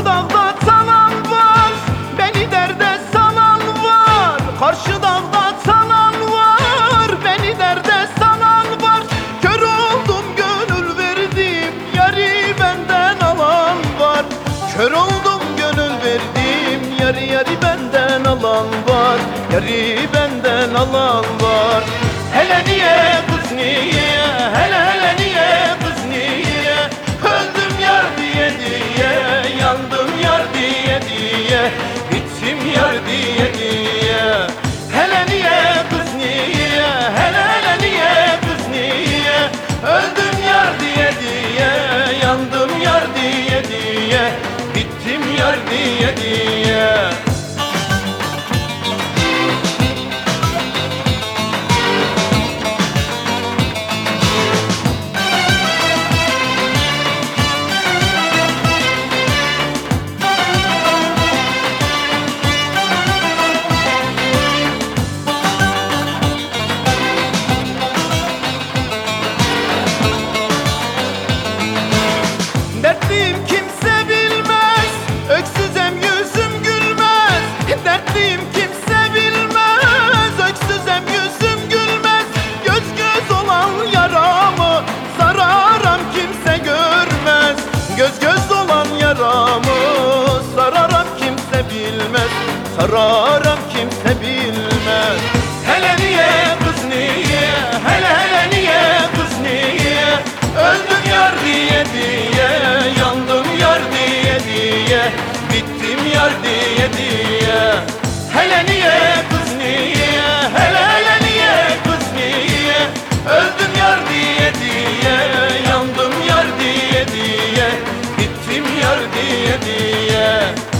Karşı dağda salan var, beni derde salan var. Karşı dağda salan var, beni derde salan var. Kör oldum gönül verdim, yarı benden alan var. Kör oldum gönül verdim, yarı benden alan var. Yarı benden alan var. Hele niye kız niye, hele niye kız niye? Öldüm yar diye diye, yandım yar diye diye, bittim yar diye diye. Hele niye kız niye, hele niye kız niye? Öldüm yar diye diye, yandım yar diye diye, bittim yar diye diye. Dertliyim kimse bilmez, öksüzem yüzüm gülmez. Dertliyim kimse bilmez, öksüzem yüzüm gülmez. Göz göz olan yaramı sararam kimse görmez. Göz göz olan yaramı sararam kimse bilmez. Sararam kimse bilmez. Hele niye kız niye, hele niye kız niye? Öldüm yar diye diye, yandım yar diye diye, bittim yar diye diye. Hele niye kız niye, hele niye kız niye? Öldüm yar diye diye, yandım yar diye diye, bittim yar diye diye.